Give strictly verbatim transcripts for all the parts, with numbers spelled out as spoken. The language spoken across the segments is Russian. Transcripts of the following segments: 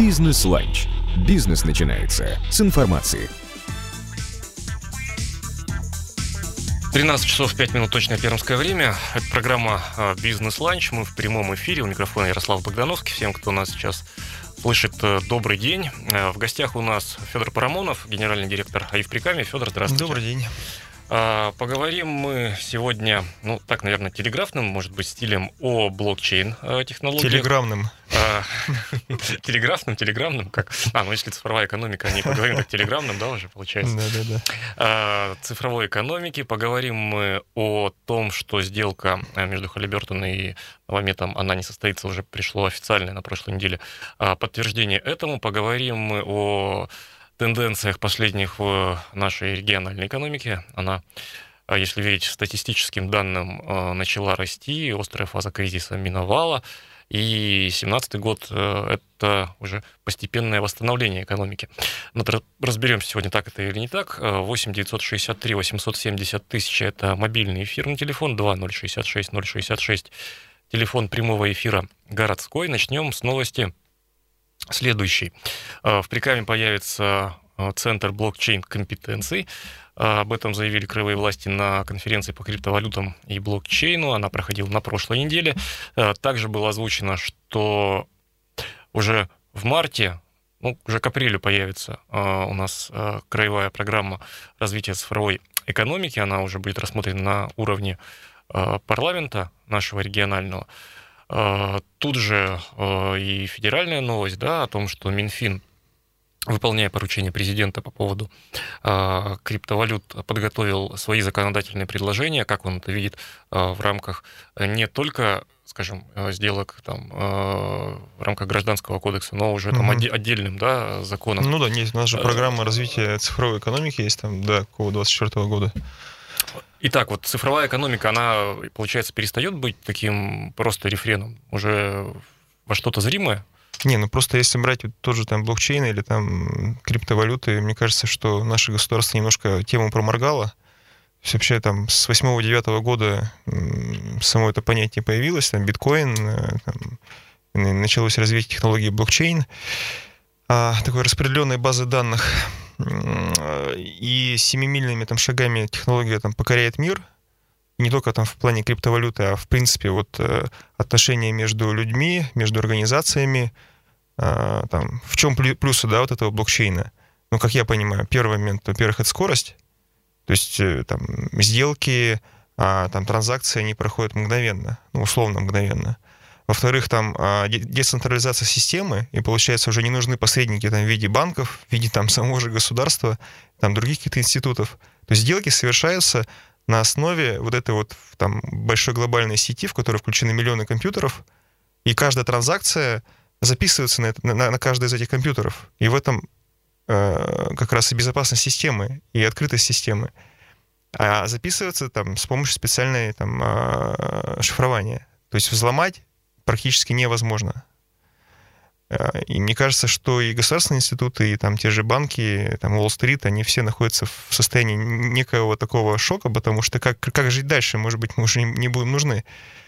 Бизнес-ланч. Бизнес начинается с информации. тринадцать часов пять минут точное пермское время. Это программа «Бизнес-ланч». Мы в прямом эфире. У микрофона Ярослав Богдановский. Всем, кто нас сейчас слышит, добрый день. В гостях у нас Федор Парамонов, генеральный директор Аифриками. Федор, здравствуйте. Добрый день. Поговорим мы сегодня, ну, так, наверное, телеграфным, может быть, стилем о блокчейн-технологиях. Телеграммным. Телеграфным, телеграммным, как... А, ну, если цифровая экономика, не поговорим так телеграммным, да, уже получается? Да-да-да. Цифровой экономики. Поговорим мы о том, что сделка между Halliburton и Новометом, она не состоится, уже пришло официальное на прошлой неделе подтверждение этому. Поговорим мы о тенденциях последних в нашей региональной экономике. Она, если верить статистическим данным, начала расти, острая фаза кризиса миновала, и семнадцатый год — это уже постепенное восстановление экономики. Но разберемся сегодня, так это или не так. восемь девятьсот шестьдесят три восемьсот семьдесят тысяч — это мобильный эфирный телефон, два ноль шестьдесят шесть ноль шестьдесят шесть — телефон прямого эфира городской. Начнем с новости следующей. В Прикаме появится центр блокчейн-компетенций. Об этом заявили краевые власти на конференции по криптовалютам и блокчейну. Она проходила на прошлой неделе. Также было озвучено, что уже в марте, ну, уже к апрелю появится у нас краевая программа развития цифровой экономики. Она уже будет рассмотрена на уровне парламента нашего регионального. Тут же и федеральная новость, да, о том, что Минфин, выполняя поручение президента по поводу криптовалют, подготовил свои законодательные предложения, как он это видит в рамках не только, скажем, сделок там, в рамках Гражданского кодекса, но уже там mm-hmm. отдельным, да, законом. Ну да, есть, у нас же программа развития цифровой экономики есть там до двадцать четвёртого года. Итак, вот цифровая экономика, она, получается, перестает быть таким просто рефреном, уже во что-то зримое? Не, ну просто если брать вот тот же там блокчейн или там криптовалюты, мне кажется, что наше государство немножко тему проморгало. То есть вообще там с восьмого-девятого года само это понятие появилось, там биткоин, там, началось развитие технологии блокчейн, такой распределенной базы данных. И семимильными там шагами технология там покоряет мир, не только там в плане криптовалюты, а в принципе вот отношения между людьми, между организациями. Там, в чем плюсы, да, вот этого блокчейна? Ну, как я понимаю, первый момент, во-первых, это скорость, то есть там сделки, там транзакции, они проходят мгновенно, ну, условно мгновенно. Во-вторых, там децентрализация системы, и, получается, уже не нужны посредники там, в виде банков, в виде там, самого же государства, там, других каких-то институтов. То есть сделки совершаются на основе вот этой вот там, большой глобальной сети, в которой включены миллионы компьютеров, и каждая транзакция записывается на, на, на каждый из этих компьютеров. И в этом э, как раз и безопасность системы, и открытость системы. А записывается там, с помощью специальной там, э, шифрования. То есть взломать практически невозможно. И мне кажется, что и государственные институты, и там те же банки, там Уолл-стрит, они все находятся в состоянии некого такого шока, потому что как, как жить дальше, может быть, мы уже не будем нужны.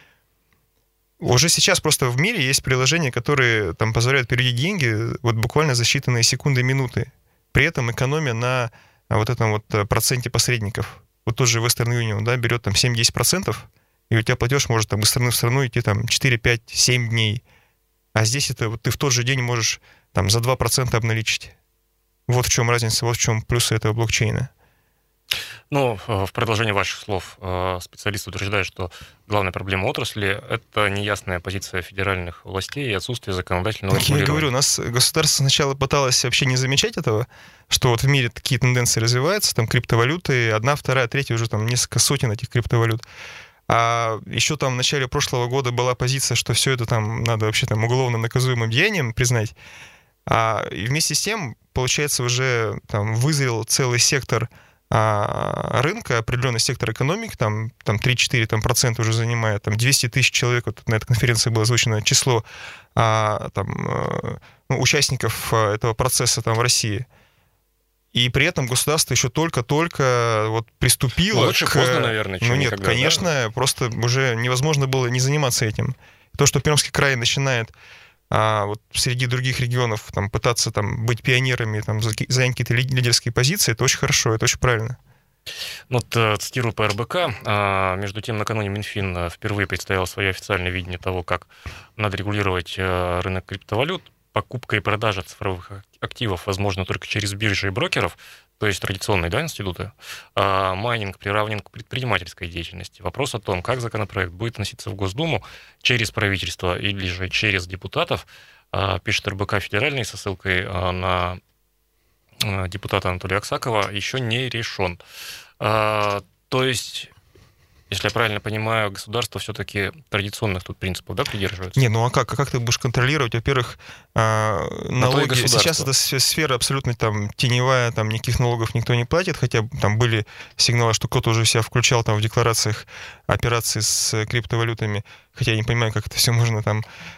Уже сейчас просто в мире есть приложения, которые там позволяют переводить деньги вот буквально за считанные секунды и минуты, при этом экономя на вот этом вот проценте посредников. Вот тот же Western Union, да, берет там семь-десять процентов, и у тебя платеж может там из страны в страну идти там четыре, пять, семь дней. А здесь это вот ты в тот же день можешь там за два процента обналичить. Вот в чем разница, вот в чем плюсы этого блокчейна. Ну, в продолжение ваших слов, специалисты утверждают, что главная проблема отрасли — это неясная позиция федеральных властей и отсутствие законодательного регулирования. Я говорю, у нас государство сначала пыталось вообще не замечать этого, что вот в мире такие тенденции развиваются, там криптовалюты, одна, вторая, третья, уже там несколько сотен этих криптовалют. А еще там в начале прошлого года была позиция, что все это там надо вообще там уголовно наказуемым деянием признать. А и вместе с тем, получается, уже там вызрел целый сектор а, рынка, определенный сектор экономики, там, там три-четыре там, процента уже занимает, там двести тысяч человек, вот на этой конференции было озвучено число а, там, ну, участников этого процесса там, в России. И при этом государство еще только-только вот приступило. Ну, лучше к... поздно, наверное, чем Ну нет, никогда, конечно, да? Просто уже невозможно было не заниматься этим. То, что Пермский край начинает а вот среди других регионов там, пытаться там, быть пионерами, там, занять какие-то лидерские позиции, это очень хорошо, это очень правильно. Ну, вот, цитирую по эр бэ ка, между тем, накануне Минфин впервые представил свое официальное видение того, как надо регулировать рынок криптовалют. Покупка и продажа цифровых активов возможно только через биржи и брокеров, то есть традиционные, да, институты. А майнинг приравнен к предпринимательской деятельности. Вопрос о том, как законопроект будет вноситься в Госдуму через правительство или же через депутатов, пишет эр бэ ка федеральный со ссылкой на депутата Анатолия Аксакова, еще не решен. То есть, если я правильно понимаю, государство все-таки традиционных тут принципов, да, придерживается? Не, ну а как? А как ты будешь контролировать? Во-первых, налоги... Сейчас эта сфера абсолютно там теневая, там никаких налогов никто не платит, хотя там были сигналы, что кто-то уже себя включал там в декларациях операций с криптовалютами, хотя я не понимаю, как это все можно там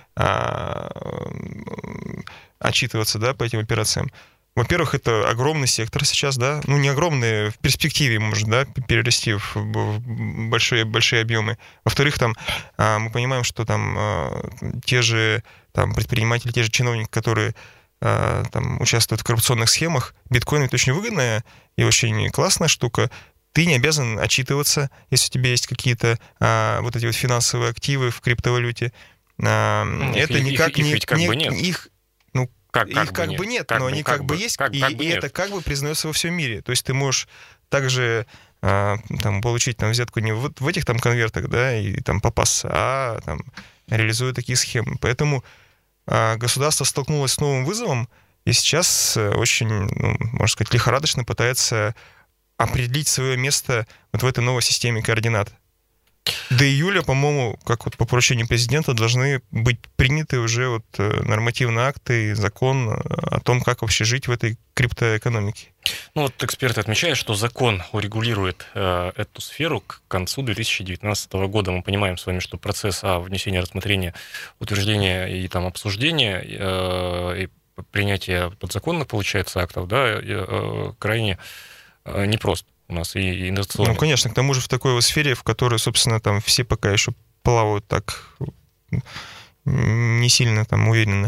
отчитываться, да, по этим операциям. Во-первых, это огромный сектор сейчас, да, ну не огромный, в перспективе может, да, перерасти в большие, большие объемы. Во-вторых, там мы понимаем, что там те же там, предприниматели, те же чиновники, которые там участвуют в коррупционных схемах, биткоин это очень выгодная и очень классная штука. Ты не обязан отчитываться, если у тебя есть какие-то вот эти вот финансовые активы в криптовалюте. Это их, никак их, их не... ведь как не бы нет. Их, Как, как их как бы нет, нет как но бы, они как как, бы, бы есть, как, и, как бы и нет. это как бы признается во всем мире. То есть ты можешь также а, там, получить там, взятку не в, в этих там конвертах, да, и там попасться, а там, реализуя такие схемы. Поэтому а, государство столкнулось с новым вызовом, и сейчас очень, ну, можно сказать, лихорадочно пытается определить свое место вот в этой новой системе координат. До июля, по-моему, как вот по поручению президента, должны быть приняты уже вот нормативные акты и закон о том, как вообще жить в этой криптоэкономике. Ну вот эксперты отмечают, что закон урегулирует э, эту сферу к концу две тысячи девятнадцатого года. Мы понимаем с вами, что процесс а, внесения, рассмотрения, утверждения и там, обсуждения э, и принятия подзаконных, получается, актов, да, э, крайне э, непрост. У нас и инновационно. Ну, конечно, к тому же в такой вот сфере, в которой, собственно, там все пока еще плавают так не сильно там уверенно.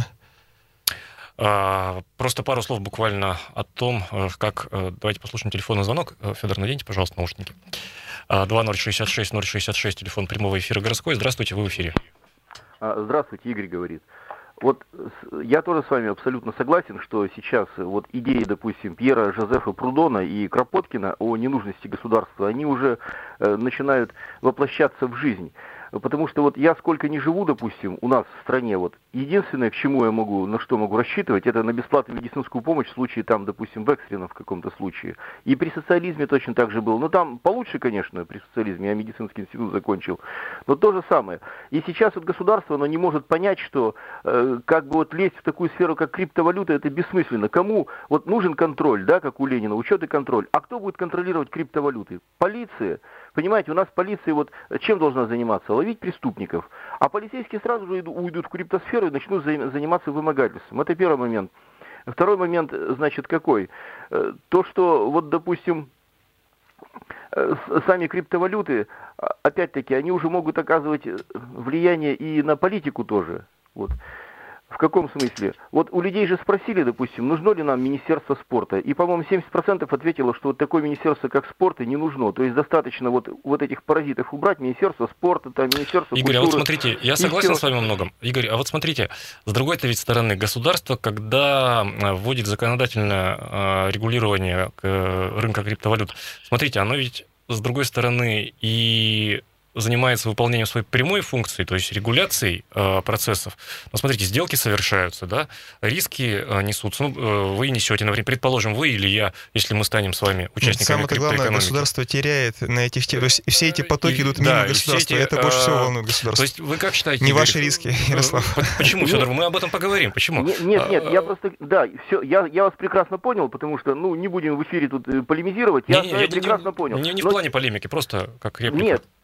А, просто пару слов буквально о том, как... Давайте послушаем телефонный звонок. Федор, наденьте, пожалуйста, наушники. два ноль шестьдесят шесть ноль шестьдесят шесть, телефон прямого эфира городской. Здравствуйте, вы в эфире. Здравствуйте, Игорь говорит. Вот я тоже с вами абсолютно согласен, что сейчас вот идеи, допустим, Пьера Жозефа Прудона и Кропоткина о ненужности государства, они уже э, начинают воплощаться в жизнь. Потому что вот я сколько не живу, допустим, у нас в стране, вот единственное, к чему я могу, на что могу рассчитывать, это на бесплатную медицинскую помощь в случае, там, допустим, в экстренном в каком-то случае. И при социализме точно так же было. Ну, там получше, конечно, при социализме, я медицинский институт закончил, но то же самое. И сейчас вот государство, оно не может понять, что э, как бы вот лезть в такую сферу, как криптовалюта, это бессмысленно. Кому вот нужен контроль, да, как у Ленина, учет и контроль. А кто будет контролировать криптовалюты? Полиция. Понимаете, у нас полиция вот чем должна заниматься? Ловить преступников. А полицейские сразу же уйдут в криптосферу и начнут заниматься вымогательством. Это первый момент. Второй момент, значит, какой? То, что, вот, допустим, сами криптовалюты, опять-таки, они уже могут оказывать влияние и на политику тоже. Вот. В каком смысле? Вот у людей же спросили, допустим, нужно ли нам Министерство спорта. И, по-моему, семьдесят процентов ответило, что вот такое министерство, как спорта, не нужно. То есть достаточно вот, вот этих паразитов убрать, Министерство спорта, там, Министерство Игорь, культуры. а вот смотрите, я согласен с вами во многом. Игорь, а вот смотрите, с другой-то ведь стороны, государство, когда вводит законодательное регулирование рынка криптовалют, смотрите, оно ведь, с другой стороны, и занимается выполнением своей прямой функции, то есть регуляцией э, процессов. Но смотрите, сделки совершаются, да, риски э, несутся. Ну, э, вы несете, например, предположим, вы или я, если мы станем с вами участниками криптоэкономики. Самое главное, государство теряет на этих... То есть все эти потоки и, идут мимо да, государства, эти, это больше всего волнует государство. То есть вы как считаете... Не Игорь, ваши риски, Ярослав. Почему, Федор? Мы об этом поговорим. Почему? Нет, нет, я просто... Да, все, я, я вас прекрасно понял, потому что, ну, не будем в эфире тут полемизировать. Я, не, я не, прекрасно не, понял. Не, не Но... в плане полемики, просто как реплика. Нет, нет, я,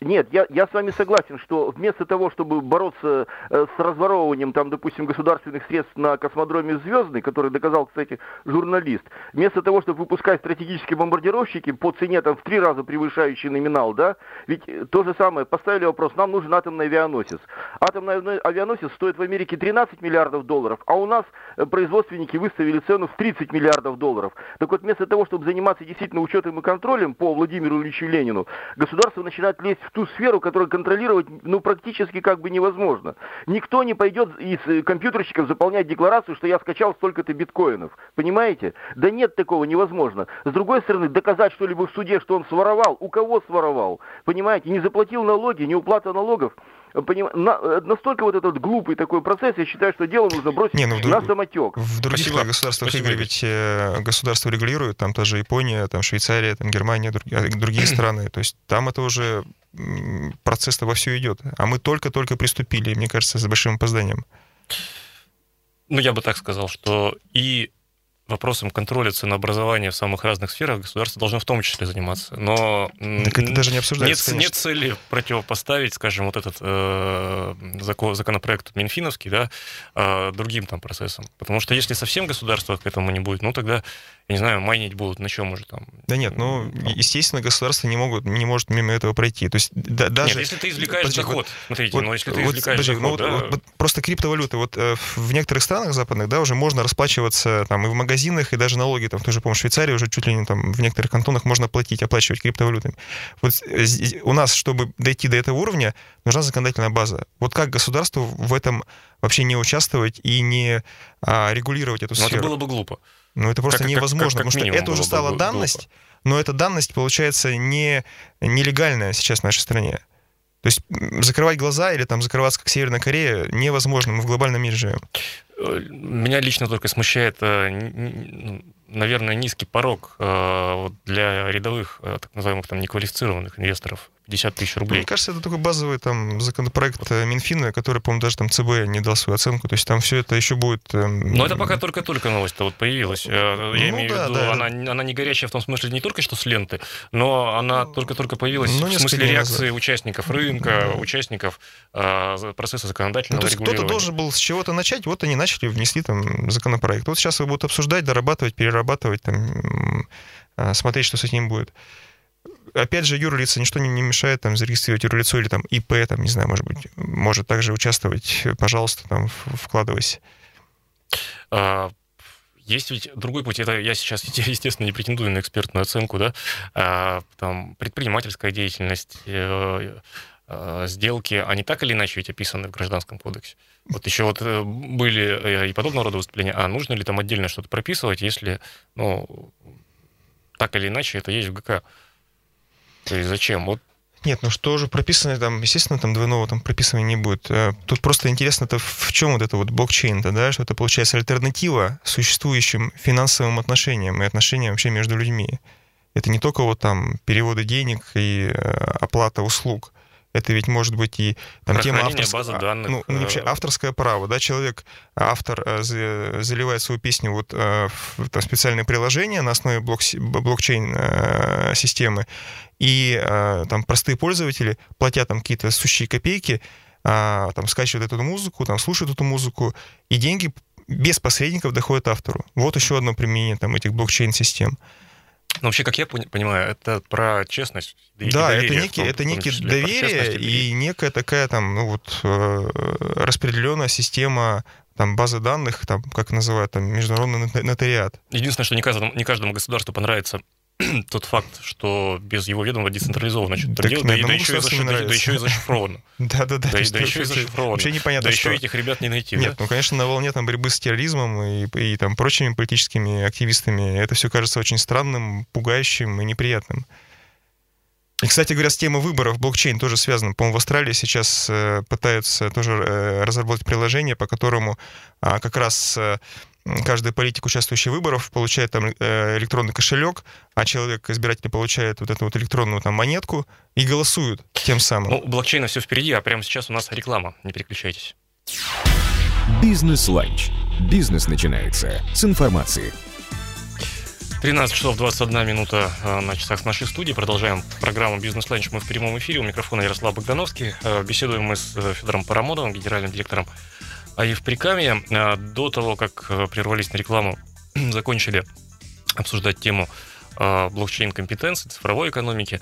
я, я с вами согласен, что вместо того, чтобы бороться э, с разворовыванием, там, допустим, государственных средств на космодроме «Звездный», который доказал, кстати, журналист, вместо того, чтобы выпускать стратегические бомбардировщики по цене там, в три раза превышающий номинал, да, ведь то же самое, поставили вопрос, нам нужен атомный авианосец. Атомный авианосец стоит в Америке тринадцать миллиардов долларов, а у нас производственники выставили цену в тридцать миллиардов долларов. Так вот, вместо того, чтобы заниматься действительно учетом и контролем по Владимиру Ильичу Ленину, государство начинает лезть в ту сферу, которую контролировать, ну, практически как бы невозможно. Никто не пойдет из компьютерщиков заполнять декларацию, что я скачал столько-то биткоинов. Понимаете? Да нет, такого невозможно. С другой стороны, доказать что-либо в суде, что он своровал, у кого своровал? Понимаете? Не заплатил налоги, не уплата налогов. Поним... На... Настолько вот этот глупый такой процесс, я считаю, что дело нужно бросить не, ну, в... на самотек. В других Спасибо. государствах, Спасибо. Игорь, ведь государство регулирует, там тоже Япония, там Швейцария, там Германия, другие, другие страны. То есть там это уже процесс-то вовсю идет. А мы только-только приступили, мне кажется, с большим опозданием. Ну, я бы так сказал, что и вопросом контроля ценообразования в самых разных сферах государство должно в том числе заниматься. Но так это даже не обсуждается, нет, нет цели противопоставить, скажем, вот этот э, закон, законопроект Минфиновский, да, э, другим там процессам. Потому что если совсем государство к этому не будет, ну тогда, я не знаю, майнить будут на чем уже там. Да нет, ну, ну естественно, государство не, могут, не может мимо этого пройти. То есть, да, даже... Нет, если ты извлекаешь подожди, доход, вот, смотрите, вот, но если ты вот, извлекаешь подожди, доход, ну, да... вот, вот, просто криптовалюты, вот э, в некоторых странах западных, да, уже можно расплачиваться там и в магазинах, и даже налоги, там, в той же, по-моему, Швейцарии уже чуть ли не там в некоторых кантонах можно платить, оплачивать криптовалютами. Вот у нас, чтобы дойти до этого уровня, нужна законодательная база. Вот как государству в этом вообще не участвовать и не а, регулировать эту но сферу? Это было бы глупо. Ну, это просто как, невозможно, как, как, как потому что это уже стала данность, глупо. Но эта данность, получается, не нелегальная сейчас в нашей стране. То есть закрывать глаза или там закрываться, как Северная Корея, невозможно, мы в глобальном мире живем. Меня лично только смущает, наверное, низкий порог для рядовых, так называемых там неквалифицированных инвесторов. пятьдесят тысяч рублей. Мне кажется, это только базовый там законопроект Минфина, который, по-моему, даже там ЦБ не дал свою оценку. То есть там все это еще будет... Но это пока только-только новость-то вот появилась. Я ну, имею да, в виду, да. Она, она не горячая в том смысле не только что с ленты, но она только-только появилась ну, в смысле реакции назад. Участников рынка, да. участников э, процесса законодательного ну, регулирования. Кто-то должен был с чего-то начать, вот они начали, внесли там законопроект. Вот сейчас его будут обсуждать, дорабатывать, перерабатывать, там, смотреть, что с этим будет. Опять же, юрлица ничто не, не мешает там зарегистрировать юрлицо или там ИП, там, не знаю, может быть, может также участвовать, пожалуйста, там, вкладывайся. А, есть ведь другой путь, это я сейчас, естественно, не претендую на экспертную оценку, да, а, там, предпринимательская деятельность, э, э, сделки, они так или иначе ведь описаны в Гражданском кодексе. Вот еще вот были и подобного рода выступления, а нужно ли там отдельно что-то прописывать, если, ну, так или иначе это есть в ГК. То есть зачем? Вот. Нет, ну что же прописано там, естественно, там двойного там прописывания не будет. Тут просто интересно-то в чем вот это вот блокчейн-то, да, что это получается альтернатива существующим финансовым отношениям и отношениям вообще между людьми. Это не только вот там переводы денег и оплата услуг. Это ведь может быть и там тема авторская, базы данных. Ну, вообще авторское право, да, человек, автор заливает свою песню вот в там, специальное приложение на основе блок, блокчейн-системы, и там простые пользователи, платя там какие-то сущие копейки, там скачивают эту музыку, там слушают эту музыку, и деньги без посредников доходят автору. Вот еще одно применение там этих блокчейн-систем. Но вообще, как я понимаю, это про честность. И да, доверие, это некий, это некий доверие и некая такая там, ну вот, распределенная система там, базы данных, там, как называют, там, международный нотариат. Единственное, что не каждому, не каждому государству понравится тот факт, что без его ведома децентрализованно что-то делать, да, да, еще да, да еще и зашифровано. Да-да-да. Да еще и зашифровано. Вообще непонятно, да еще этих ребят не найти. Нет, ну, конечно, на волне там борьбы с терроризмом и, и там прочими политическими активистами это все кажется очень странным, пугающим и неприятным. И, кстати говоря, с темой выборов блокчейн тоже связано. По-моему, в Австралии сейчас э, пытаются тоже э, разработать приложение, по которому э, как раз э, каждый политик, участвующий в выборах, получает там э, электронный кошелек, а человек, избиратель, получает вот эту вот электронную там монетку и голосует тем самым. Ну, у блокчейна все впереди, а прямо сейчас у нас реклама. Не переключайтесь. Бизнес-ланч. Бизнес начинается с информации. тринадцать часов двадцать одна минута на часах с нашей студии. Продолжаем программу «Бизнес-ланч». Мы в прямом эфире. У микрофона Ярослав Богдановский. Беседуем мы с Федором Парамоновым, генеральным директором АИФ Прикамья. До того, как прервались на рекламу, закончили обсуждать тему блокчейн-компетенции, цифровой экономики,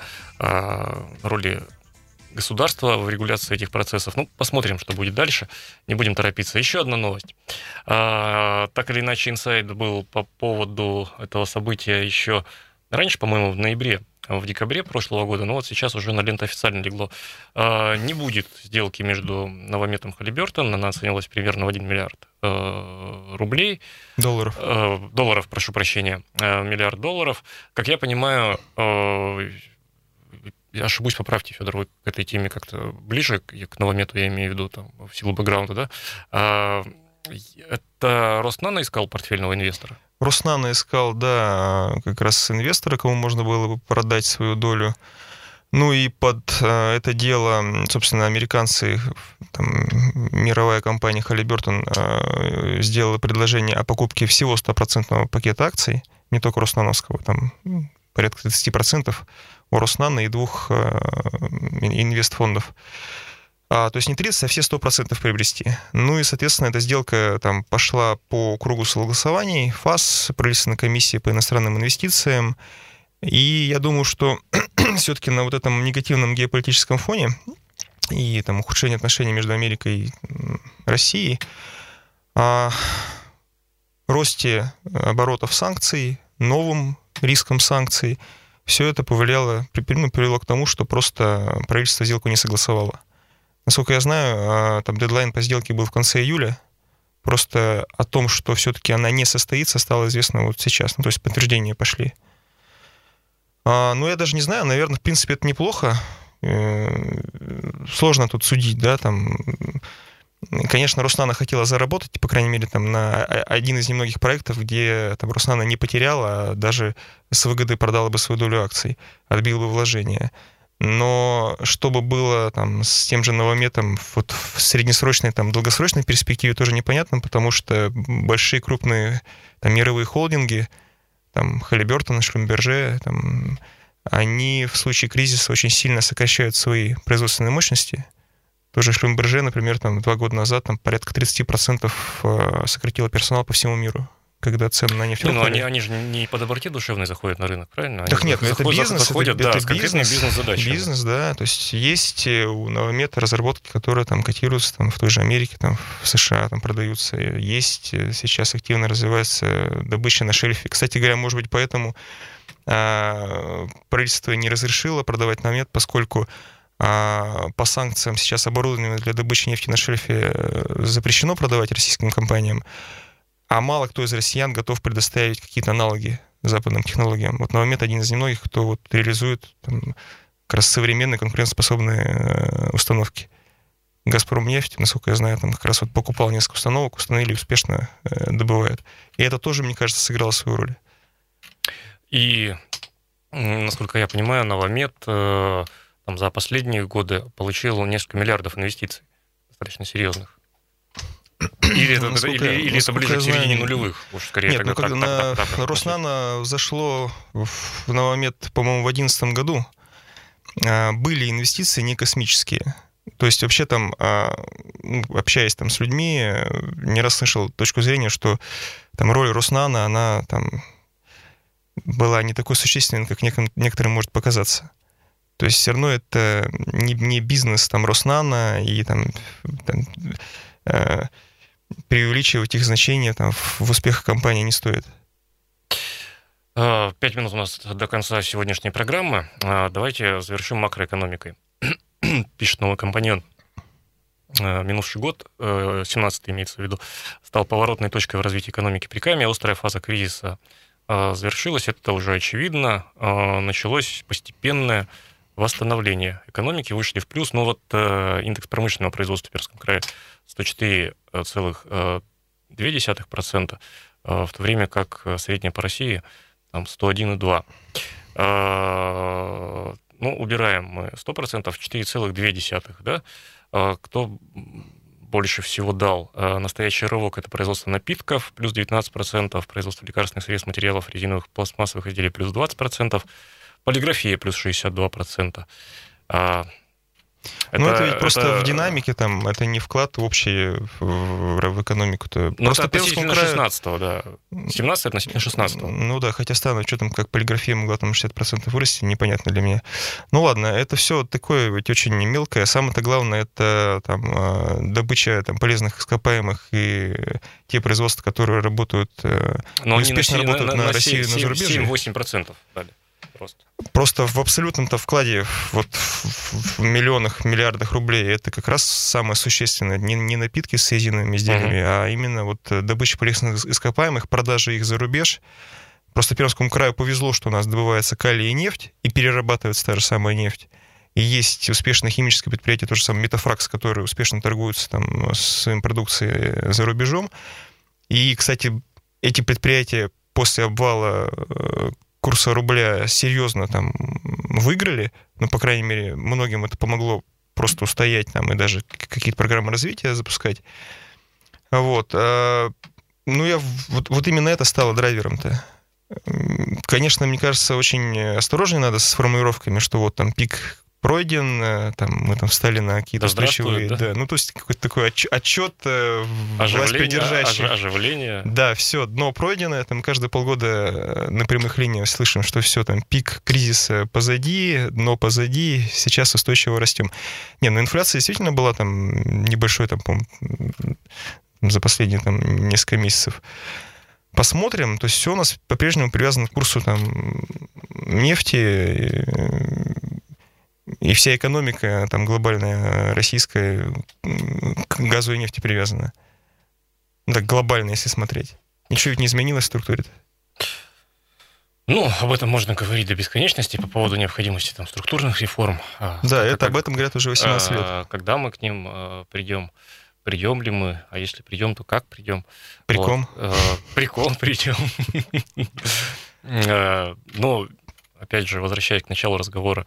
роли государства в регуляции этих процессов. Ну, посмотрим, что будет дальше. Не будем торопиться. Еще одна новость. А, так или иначе, инсайд был по поводу этого события еще раньше, по-моему, в ноябре, в декабре прошлого года, но вот сейчас уже на ленту официально легло. А, не будет сделки между Новометом и Halliburton. Она оценивалась примерно в один миллиард а, рублей. Долларов. А, долларов, прошу прощения. А, миллиард долларов. Как я понимаю, а, я ошибусь, поправьте, Федор, вы к этой теме как-то ближе, к Новомету, я имею в виду, там, в силу бэкграунда, да? А, это Роснано искал портфельного инвестора? Роснано искал, да, как раз инвестора, кому можно было бы продать свою долю. Ну и под а, это дело, собственно, американцы, там, мировая компания Halliburton а, сделала предложение о покупке всего стопроцентного пакета акций, не только роснановского, там порядка тридцать процентов у Роснано и двух э, инвестфондов. А, то есть не тридцать, а все сто процентов приобрести. Ну и, соответственно, эта сделка там пошла по кругу согласований, ФАС, правительственной комиссии по иностранным инвестициям. И я думаю, что все-таки на вот этом негативном геополитическом фоне и там ухудшение отношений между Америкой и Россией, о росте оборотов санкций, новым риском санкций, все это повлияло, привело к тому, что просто правительство сделку не согласовало. Насколько я знаю, там дедлайн по сделке был в конце июля. Просто о том, что все-таки она не состоится, стало известно вот сейчас. Ну, то есть подтверждения пошли. А, ну, я даже не знаю, наверное, в принципе, это неплохо. Сложно тут судить, да, там... Конечно, Роснано хотела заработать, по крайней мере, там, на один из немногих проектов, где там, Роснано не потеряла, а даже с выгодой продала бы свою долю акций, отбила бы вложения. Но чтобы было там, с тем же Новометом вот, в среднесрочной, там, долгосрочной перспективе, тоже непонятно, потому что большие крупные там, мировые холдинги, там, Halliburton, Schlumberger, там, они в случае кризиса очень сильно сокращают свои производственные мощности. Тоже Schlumberger, например, там, два года назад там, порядка тридцать процентов сократила персонал по всему миру, когда цены на нефть... Ну, они, они же не по доброте душевной заходят на рынок, правильно? Так они нет, это бизнес, заходят, это, да, это с конкретными бизнес-задачами. Бизнес, да, то есть есть у Новомета разработки, которые там котируются там, в той же Америке, там, в США там, продаются. Есть сейчас активно развивается добыча на шельфе. Кстати говоря, может быть, поэтому а, правительство не разрешило продавать Новомет, поскольку по санкциям сейчас оборудование для добычи нефти на шельфе запрещено продавать российским компаниям, а мало кто из россиян готов предоставить какие-то аналоги западным технологиям. Вот Новомет один из немногих, кто вот реализует там, как раз современные конкурентоспособные установки. Газпромнефть, насколько я знаю, там как раз вот покупал несколько установок, установили и успешно добывают. И это тоже, мне кажется, сыграло свою роль. И, насколько я понимаю, Новомет там, за последние годы получил несколько миллиардов инвестиций, достаточно серьезных. Или это, насколько, или, или это ближе к середине нулевых? Уж скорее, нет, тогда ну, когда так, на, так, так, на Роснано зашло в Новомет, по-моему, в две тысячи одиннадцатом году, были инвестиции не космические. То есть вообще там, общаясь там с людьми, не раз слышал точку зрения, что там роль Роснано, она там была не такой существенной, как некоторым может показаться. То есть все равно это не, не бизнес там Роснано, и там, там э, преувеличивать их значение там, в, в успехах компании не стоит. Пять минут у нас до конца сегодняшней программы. Давайте завершим макроэкономикой. Пишет новый компаньон. Минувший год, семнадцатый имеется в виду, стал поворотной точкой в развитии экономики Прикамья. Острая фаза кризиса завершилась, это уже очевидно. Началось постепенное восстановление экономики, вышли в плюс. Но вот э, индекс промышленного производства в Пермском крае сто четыре целых две десятых процента, э, в то время как средняя по России там, сто один целых два десятых процента. Э, ну, убираем мы сто процентов, четыре целых две десятых, да? Э, кто больше всего дал. Настоящий рывок — это производство напитков, плюс девятнадцать процентов, производство лекарственных средств, материалов, резиновых, пластмассовых изделий, плюс двадцать процентов, полиграфия, плюс шестьдесят два процента. Это, ну, это ведь просто это... в динамике, там, это не вклад общий в, в экономику-то. Ну, просто это относительно краю... шестнадцатого, да. семнадцатого относительно шестнадцатого. Ну да, хотя странно, что там, как полиграфия могла там шестьдесят процентов вырасти, непонятно для меня. Ну ладно, это все такое ведь очень мелкое. Самое-то главное, это там добыча там, полезных ископаемых и те производства, которые работают, но успешно на, работают на, на, на Россию и на зарубеже. семь-восемь процентов дали. Просто. Просто в абсолютном-то вкладе вот в миллионах, миллиардах рублей это как раз самое существенное. Не, не напитки с резиновыми изделиями, uh-huh. а именно вот добыча полезных ископаемых, продажа их за рубеж. Просто Пермскому краю повезло, что у нас добывается калий и нефть, и перерабатывается та же самая нефть. И есть успешное химическое предприятие, то же самое Метафракс, которые успешно торгуются там с своей продукцией за рубежом. И, кстати, эти предприятия после обвала курса рубля серьезно там выиграли, ну, по крайней мере, многим это помогло просто устоять там и даже какие-то программы развития запускать. Вот. Ну, я вот, вот именно это стало драйвером-то. Конечно, мне кажется, очень осторожно надо с формулировками, что вот там пик пройден, там, мы там встали на какие-то да устойчивые... Да? Да, ну, то есть какой-то такой отчет власть придержащий. Оживление. Да, все, дно пройдено, там каждые полгода на прямых линиях слышим, что все, там, пик кризиса позади, дно позади, сейчас устойчиво растем. Не, ну, инфляция действительно была там небольшой, там, по-моему, за последние там несколько месяцев. Посмотрим, то есть все у нас по-прежнему привязано к курсу там нефти, и вся экономика там глобальная российская к газу и нефти привязана. Так глобально, если смотреть. Ничего ведь не изменилось в структуре-то. Ну, об этом можно говорить до бесконечности по поводу необходимости там структурных реформ. Да, это как, об этом говорят уже восемнадцать лет. Когда мы к ним придем? Придем ли мы? А если придем, то как придем? Приком. Вот. Приком придем. Но, опять же, возвращаясь к началу разговора,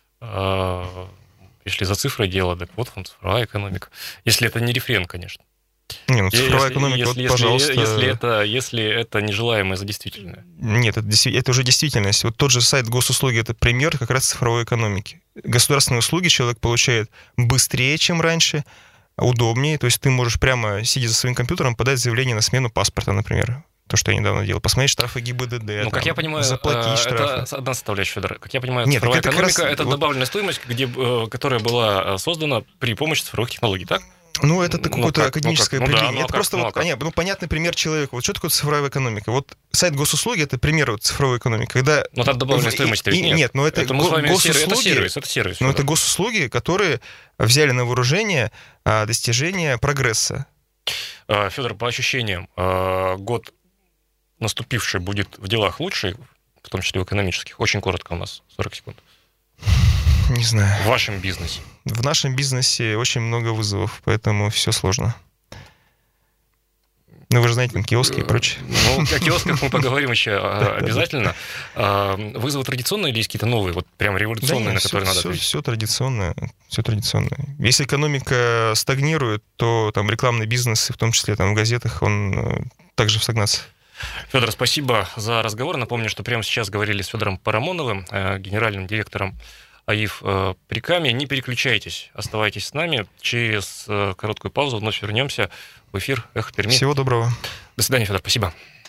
если за цифрой дело, так вот вам цифровая экономика. Если это не рефрен, конечно. Не, ну цифровая если, экономика, если, вот, пожалуйста. Если это, если это нежелаемое за действительное. Нет, это, это уже действительность. Вот тот же сайт госуслуги — это пример как раз цифровой экономики. Государственные услуги человек получает быстрее, чем раньше, удобнее. То есть ты можешь прямо, сидя за своим компьютером, подать заявление на смену паспорта, например. То, что я недавно делал. Посмотреть штрафы ГИБДД. Ну, там, как я понимаю, заплатить штрафы. Это одна составляющая, Федор. Как я понимаю, Нет, цифровая это экономика — раз... это вот... добавленная стоимость, где, которая была создана при помощи цифровых технологий, так? Ну, это ну, какое-то как, академическое ну, как, определение. ну, да, ну, это как, просто ну, вот, как? понятно, ну, понятный пример человека. Вот что такое цифровая экономика? Вот сайт госуслуги — это пример вот цифровой экономики, когда... Но там добавленной стоимости ведь нет. Нет, но это, это, мы с вами госуслуги, это сервис, это сервис. Но это госуслуги, которые взяли на вооружение а, достижения прогресса. А, Федор, по ощущениям, а, год наступивший будет в делах лучше, в том числе в экономических? Очень коротко у нас, сорок секунд. Не знаю. В вашем бизнесе? В нашем бизнесе очень много вызовов, поэтому все сложно. Ну, вы же знаете, там киоски и прочее. Ну, о киосках мы поговорим еще обязательно. Вызовы традиционные или есть какие-то новые, вот прям революционные, на которые надо ответить? Все традиционное, все традиционное. Если экономика стагнирует, то там рекламный бизнес, в том числе там в газетах, он также в стагнации. Федор, спасибо за разговор. Напомню, что прямо сейчас говорили с Федором Парамоновым, генеральным директором АИФ Прикамья. Не переключайтесь, оставайтесь с нами. Через короткую паузу вновь вернемся в эфир «Эхо Перми». Всего доброго. До свидания, Федор, спасибо.